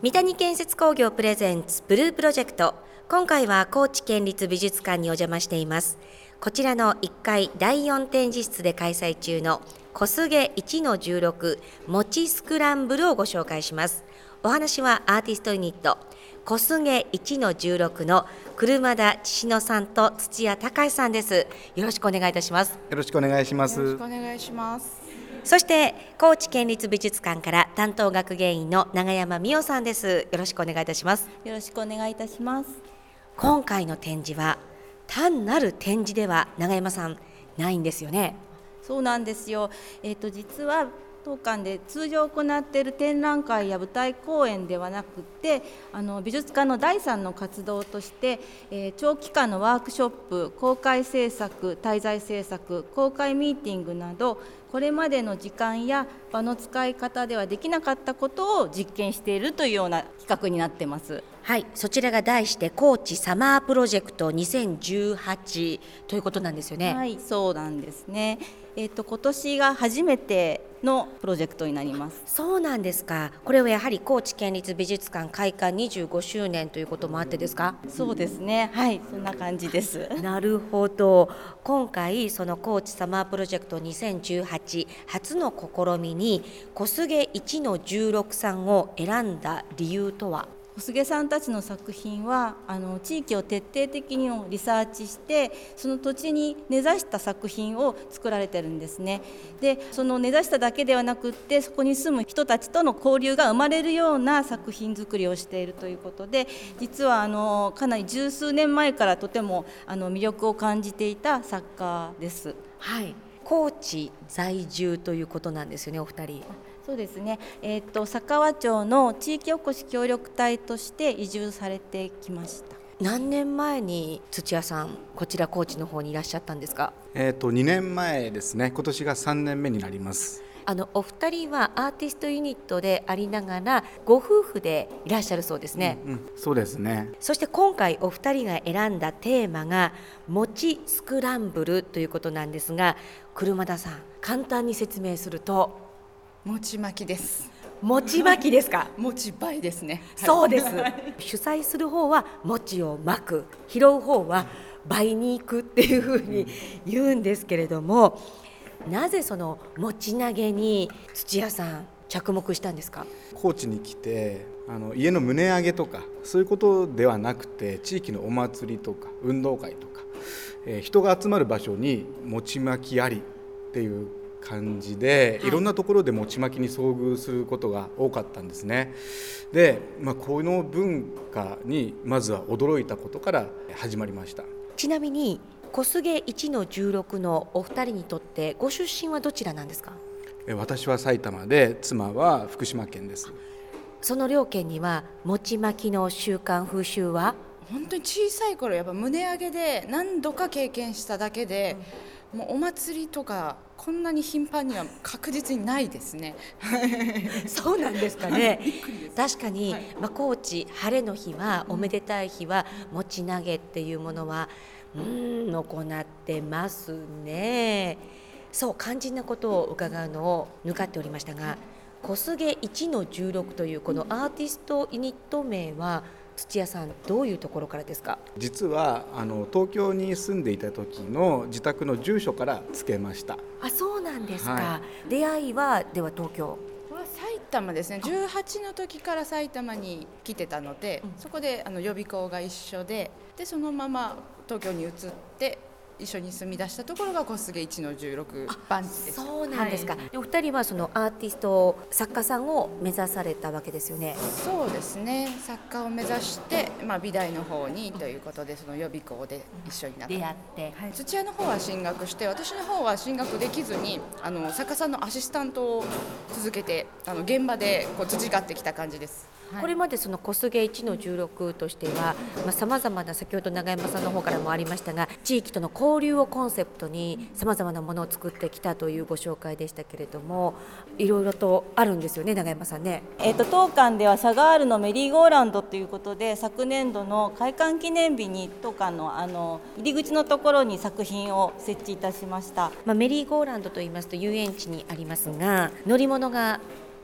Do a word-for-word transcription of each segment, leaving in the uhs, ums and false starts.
三谷建設工業プレゼンツブループロジェクト。今回は高知県立美術館にお邪魔しています。こちらのいっかいだいよん展示室で開催中の小菅 いちのじゅうろく 餅スクランブルをご紹介します。お話はアーティストユニット小菅 いちのじゅうろく の車田千篠さんと土屋隆さんです。よろしくお願いいたします。 よろしくお願いします。 よろしくお願いします。 そして高知県立美術館から担当学芸員の永山美代さんです。よろしくお願いいたします。 よろしくお願いいたします。 今回の展示は単なる展示では永山さんないんですよね。 そうなんですよ。えーと、実は当館で通常行っている展覧会や舞台公演ではなくて、あの美術館のだいさんの活動として、えー、長期間のワークショップ、公開制作、滞在制作、公開ミーティングなど、これまでの時間や場の使い方ではできなかったことを実験しているというような企画になっています。 はい、そちらが題して高知サマープロジェクトにせんじゅうはちということなんですよね。 はい、そうなんですね。えーと、今年が初めてのプロジェクトになります。 そうなんですか。これはやはり高知県立美術館開館にじゅうごしゅうねんということもあってですか？ そうですね、はい、そんな感じです。 なるほど。今回その高知サマープロジェクトにせんじゅうはち初の試みに小菅 いちのじゅうろく さんを選んだ理由とは？ 小菅さんたちの作品はあの地域を徹底的にリサーチして、その土地に根ざした作品を作られてるんですね。でその根ざしただけではなくって、そこに住む人たちとの交流が生まれるような作品作りをしているということで、実はあのかなり十数年前からとてもあの魅力を感じていた作家です。 はい、高知在住ということなんですよね、お二人。 そうですね、えー、と佐川町の地域おこし協力隊として移住されてきました。 何年前に土屋さんこちら高知の方にいらっしゃったんですか？ えーとにねんまえですね。今年がさんねんめになります。 あのお二人はアーティストユニットでありながらご夫婦でいらっしゃるそうですね。 うんうん、そうですね。 そして今回お二人が選んだテーマが餅スクランブルということなんですが、車田さん簡単に説明すると？ 餅巻きです。 餅巻きですか？ 餅倍ですね。 そうです。主催する方は餅を巻く、拾う方は倍に行くっていうふうに言うんですけれども、なぜその餅投げに土屋さん着目したんですか？ 高知に来てあの家の棟上げとかそういうことではなくて、地域のお祭りとか運動会とか、えー、人が集まる場所に餅巻きありっていう感じで、いろんなところで餅巻きに遭遇することが多かったんですね。で、まあ、この文化にまずは驚いたことから始まりました。 ちなみに小菅 いちのじゅうろく のお二人にとってご出身はどちらなんですか？ 私は埼玉で、妻は福島県です。 その両県には餅巻きの習慣風習は？ 本当に小さい頃やっぱ棟上げで何度か経験しただけで、うん、もうお祭りとかこんなに頻繁には確実にないですね。 そうなんですかね。確かに、はい、まあ、高知晴れの日は、おめでたい日は餅投げっていうものはうーん行ってますね。そう肝心なことを伺うのを抜かっておりましたが、小菅 いちのじゅうろく というこのアーティストユニット名は土屋さんどういうところからですか？ 実はあの東京に住んでいた時の自宅の住所からつけました。 あ、そうなんですか、 はい、 出会いはでは東京？ 埼玉ですね。じゅうはちの時から埼玉に来てたので、そこであの予備校が一緒で、でそのまま東京に移って一緒に住み出したところが小菅 いちのじゅうろく 番地です。 そうなんですか、 はい、 お二人はそのアーティスト作家さんを目指されたわけですよね。 そうですね。作家を目指して、まあ、美大の方にということで、その予備校で一緒になって出会って、 はい、土屋の方は進学して、私の方は進学できずにあの作家さんのアシスタントを続けて、あの現場でこう培ってきた感じです。 はい、これまでその小菅 いちのじゅうろく としてはさまざ、まな先ほど永山さんの方からもありましたが、地域との交流をコンセプトにさまざまなものを作ってきたというご紹介でしたけれども、いろいろとあるんですよね、永山さんね。 えー、と当館ではサガールのメリーゴーランドということで、昨年度の開館記念日に当館 の, あの入り口のところに作品を設置いたしました。 まあ、メリーゴーランドといいますと遊園地にありますが、乗り物が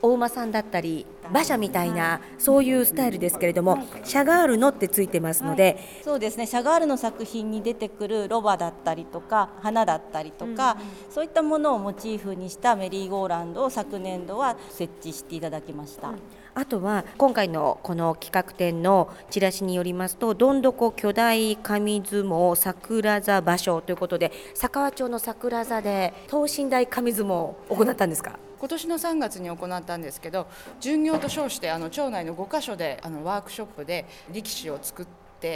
お馬さんだったり馬車みたいなそういうスタイルですけれども、シャガールのってついてますので、 はい、そうですね、シャガールの作品に出てくるロバだったりとか花だったりとか、うんうん、そういったものをモチーフにしたメリーゴーランドを昨年度は設置していただきました、うん、 あとは今回のこの企画展のチラシによりますと、どんどこ巨大紙相撲桜座場所ということで、佐川町の桜座で等身大紙相撲を行ったんですか？ 今年のさんがつに行ったんですけど、巡業と称してあの町内のごかしょであのワークショップで力士を作って、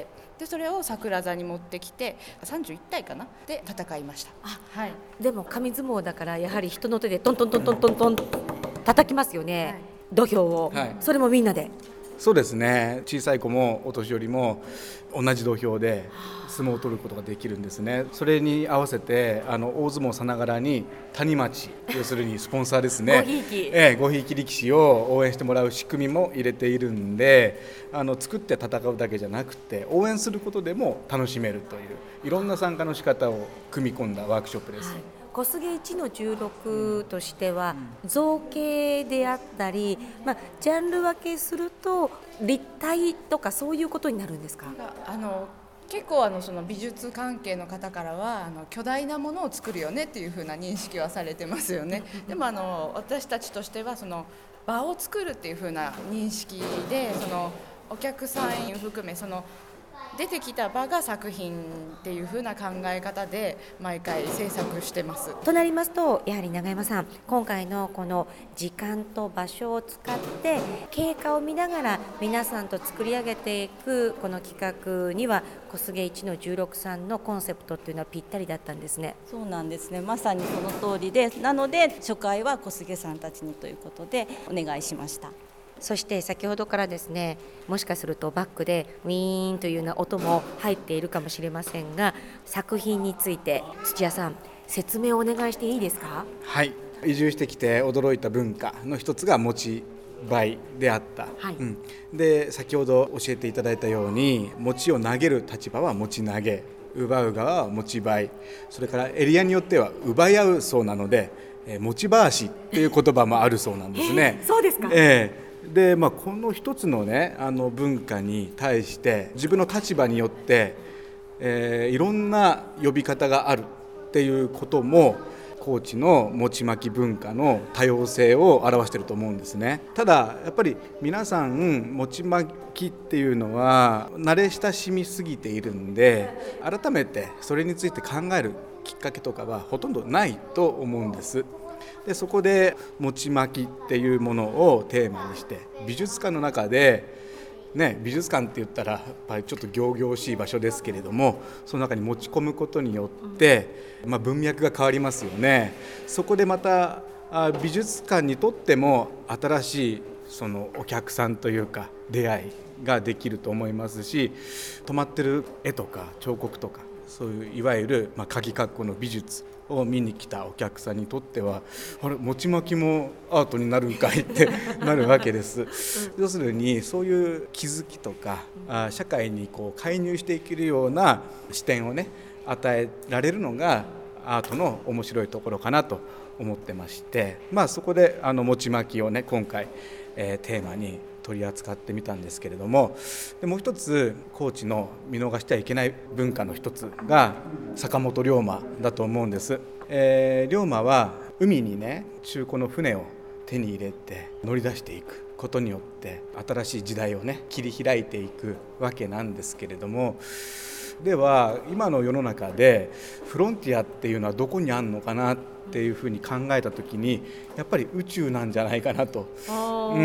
でそれを桜座に持ってきてさんじゅういったいかなで戦いました。 あ、はい、でも紙相撲だからやはり人の手でトントントントントントン叩きますよね、はい、土俵を、はい、それもみんなで。 そうですね、小さい子もお年寄りも同じ土俵で相撲を取ることができるんですね。それに合わせてあの大相撲さながらに谷町、要するにスポンサーですねごひいき、 ええ、ごひいき力士を応援してもらう仕組みも入れているんで、あの作って戦うだけじゃなくて応援することでも楽しめるといういろんな参加の仕方を組み込んだワークショップです、はい。 小菅いちのじゅうろくとしては造形であったり、まあ、ジャンル分けすると立体とかそういうことになるんですか？ あの結構あのその美術関係の方からはあの巨大なものを作るよねっていう風な認識はされてますよね。でもあの私たちとしてはその場を作るっていう風な認識で、そのお客さん含めその出てきた場が作品っていう風な考え方で毎回制作してます。 となりますと、やはり永山さん、今回のこの時間と場所を使って経過を見ながら皆さんと作り上げていくこの企画には小菅いちのじゅうろくさんのコンセプトっていうのはぴったりだったんですね。 そうなんですね、まさにその通りで、なので初回は小菅さんたちにということでお願いしました。 そして先ほどからですね、もしかするとバックでウィーンというような音も入っているかもしれませんが、作品について土屋さん説明をお願いしていいですか？ はい、移住してきて驚いた文化の一つが持ち梅であった、はい、うん、で先ほど教えていただいたように、餅を投げる立場は持ち投げ、奪う側は持ち梅、それからエリアによっては奪い合うそうなので、えー、持ち回しっていう言葉もあるそうなんですね。 えー、そうですか。 えーでまあ、この一つの、ね、あの文化に対して自分の立場によって、えー、いろんな呼び方があるっていうことも高知の餅巻き文化の多様性を表していると思うんですね。ただやっぱり皆さん餅巻きっていうのは慣れ親しみすぎているんで、改めてそれについて考えるきっかけとかはほとんどないと思うんです。でそこで餅巻きっていうものをテーマにして美術館の中で、ね、美術館って言ったらやっぱりちょっと仰々しい場所ですけれども、その中に持ち込むことによって、まあ、文脈が変わりますよね。そこでまた美術館にとっても新しいそのお客さんというか出会いができると思いますし、止まってる絵とか彫刻とかそういういわゆるまあ鍵括弧の美術を見に来たお客さんにとっては、あれ餅巻きもアートになるんかいってなるわけです。要するにそういう気づきとか、あ社会にこう介入していけるような視点をね与えられるのがアートの面白いところかなと思ってまして、まあ、そこであの餅巻きをね今回、えー、テーマに取り扱ってみたんですけれども、でもう一つ高知の見逃してはいけない文化の一つが坂本龍馬だと思うんです、えー、龍馬は海にね中古の船を手に入れて乗り出していくことによって新しい時代をね切り開いていくわけなんですけれども、では今の世の中でフロンティアっていうのはどこにあるのかなっていうふうに考えたときに、やっぱり宇宙なんじゃないかなと。うん、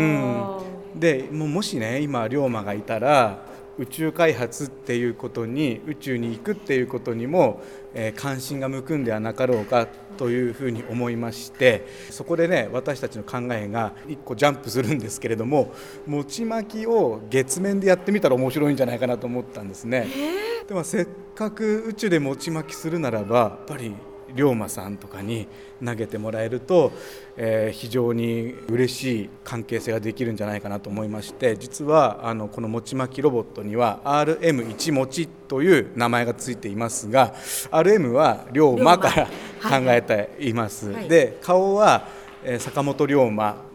でも, もしね今龍馬がいたら宇宙開発っていうことに、宇宙に行くっていうことにも、えー、関心が向くんではなかろうかというふうに思いまして、そこでね私たちの考えが一個ジャンプするんですけれども、餅巻きを月面でやってみたら面白いんじゃないかなと思ったんですね。でもせっかく宇宙で餅巻きするならば、やっぱり龍馬さんとかに投げてもらえると、えー、非常に嬉しい関係性ができるんじゃないかなと思いまして、実はあのこの餅巻きロボットには アールエムいち もちという名前がついていますが、 アールエム は龍馬から考えています、はい、で顔は、えー、坂本龍馬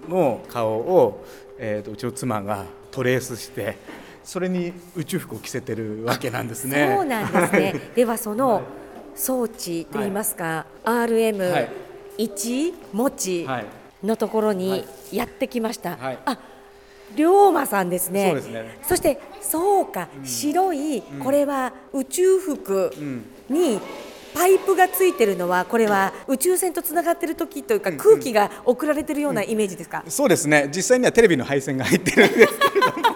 の顔を、えー、とうちの妻がトレースしてそれに宇宙服を着せてるわけなんですね。 そうなんですねではその装置といいますか、はい、アールエムいち 文字のところにやってきました、はいはい、あ龍馬さんですね。 そうですね。 そしてそうか、うん、白い、うん、これは宇宙服にパイプがついてるのはこれは宇宙船とつながってる時というか、うん、空気が送られてるようなイメージですか。 うん、そうですね。実際にはテレビの配線が入ってるんですけれども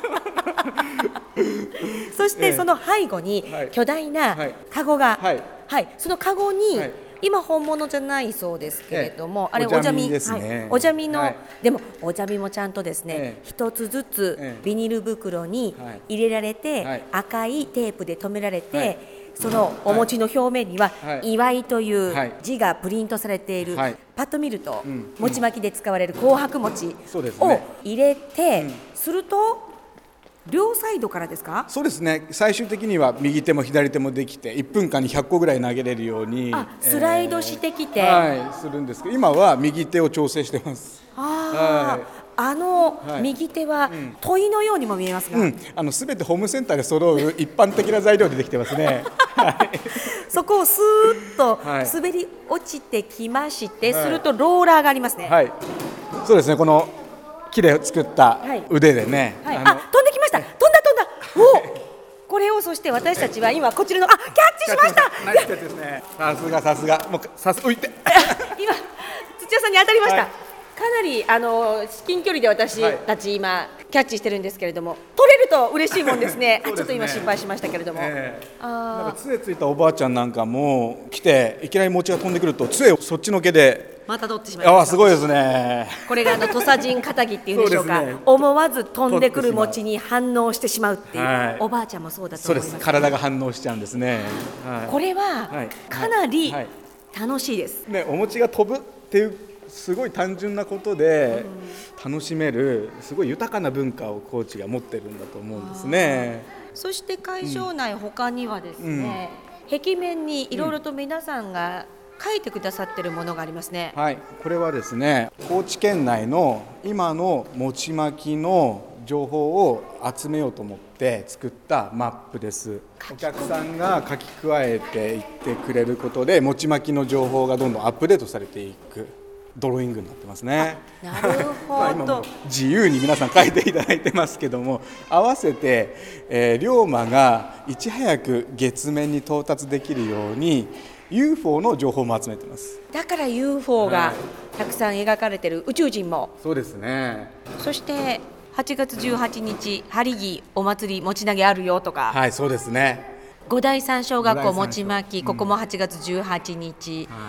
そしてその背後に巨大なカゴが、はいはい、そのカゴに、はい、今本物じゃないそうですけれども、ええ、あれおじゃみですね、はい、おじゃみの、はい、でもおじゃみもちゃんとですね、ええ、一つずつビニール袋に入れられて、はい、赤いテープで留められて、はい、そのお餅の表面には、はい、祝いという字がプリントされている、はい、パッと見ると、うん、餅巻きで使われる紅白餅を入れて、うん、すると両サイドからですか。 そうですね。最終的には右手も左手もできていっぷんかんにひゃっこぐらい投げれるようにあスライドしてきて、 えー、はい、するんですけど今は右手を調整してます。 あ、はい、あの、はい、右手は問いのようにも見えますが、 うん、あの全てホームセンターで揃う一般的な材料でできてますねはい、 そこをスーッと滑り落ちてきまして、はい、するとローラーがありますね。 はい、そうですね。この木で作った腕でね、 はいはい、あ飛んできました。飛んだ飛んだおこれをそして私たちは今こちらのあキャッチしましたナイスキャッチですね。さすがさすがもうさす浮いて今土屋さんに当たりました、はい、かなりあの至近距離で私たち今キャッチしてるんですけれども取れると嬉しいもんですね。あちょっと今心配しましたけれども、えー、 あなんか杖ついたおばあちゃんなんかも来ていきなり餅が飛んでくると杖をそっちのけでまた取ってしまいました。 あすごいですね。 これがあの土佐人肩木っていうんでしょうか。う、ね、思わず飛んでくる餅に反応してしまうっていう、はい、おばあちゃんもそうだと思います。 そうです。体が反応しちゃうんですね。はい、 これはかなり楽しいです、 はいはいね、お餅が飛ぶっていうすごい単純なことで楽しめるすごい豊かな文化を高知が持ってるんだと思うんですね。 そして会場内他にはですね、うん、壁面にいろいろと皆さんが書いてくださってるものがありますね。 はい、これはですね高知県内の今の餅巻きの情報を集めようと思って作ったマップです。お客さんが書き加えていってくれることで餅巻きの情報がどんどんアップデートされていくドローイングになってますね。 なるほど今も自由に皆さん書いていただいてますけども合わせて、えー、龍馬がいち早く月面に到達できるようにユーフォー の情報も集めてます。 だから ユーフォー がたくさん描かれている宇宙人も、はい、 そうですね。 そしてはちがつじゅうはちにち針木お祭り餅投げあるよとか、 はいそうですね。 五代三小学校餅巻き、ここもはちがつじゅうはちにち、はい、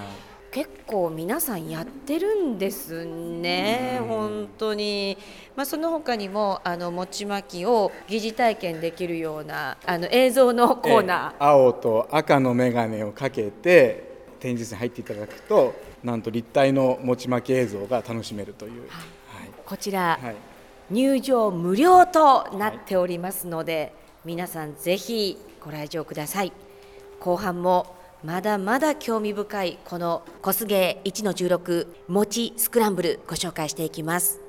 結構皆さんやってるんですね、本当に、まあ、その他にもあの餅巻きを疑似体験できるようなあの映像のコーナー、 青と赤の眼鏡をかけて展示室に入っていただくとなんと立体の餅巻き映像が楽しめるという、はいはい、 こちら、はい、入場無料となっておりますので、はい、皆さんぜひご来場ください。後半もまだまだ興味深いこの小菅いちのじゅうろく餅スクランブルご紹介していきます。